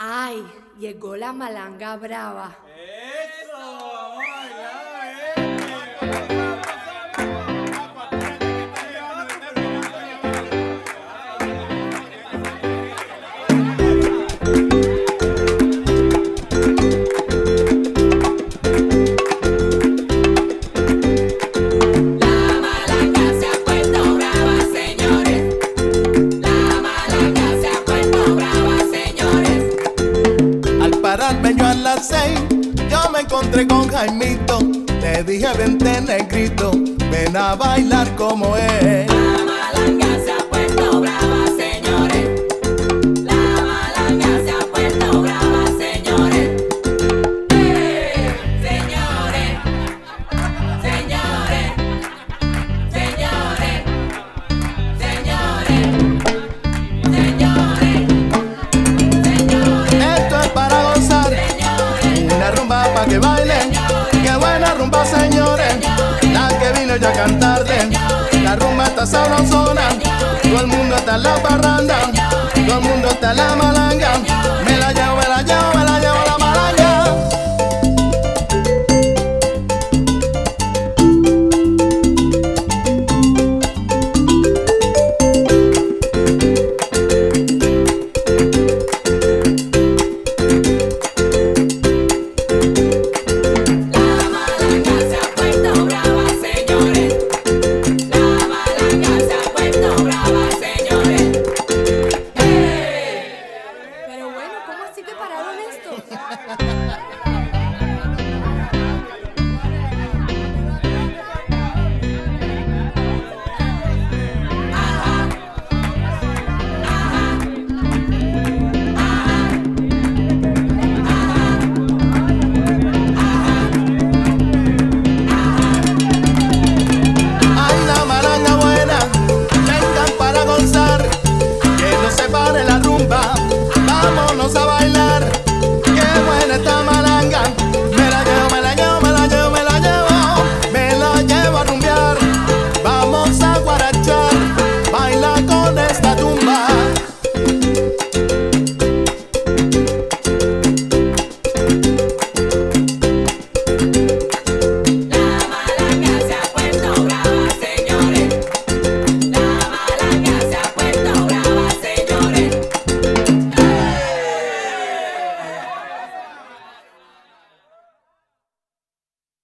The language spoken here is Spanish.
Ay, llegó la malanga brava. ¡Eso! ¡Vamos allá, Pararme yo a las 6, yo me encontré con Jaimito. Le dije vente negrito, ven a bailar como es. La malanga se ha puesto brava, señores. La malanga se ha puesto brava, señores. Señores, señores, señores, señores, señores. Esto es para gozar, una rumba pa' que bailen. Qué buena rumba, señores, la que vino yo a cantarle. La rumba está sabrosona, todo el mundo está en la parranda, todo el mundo está en la malanga. Me la llevo, me la llevo, me la llevo la malanga. Pero bueno, ¿cómo así que pararon esto?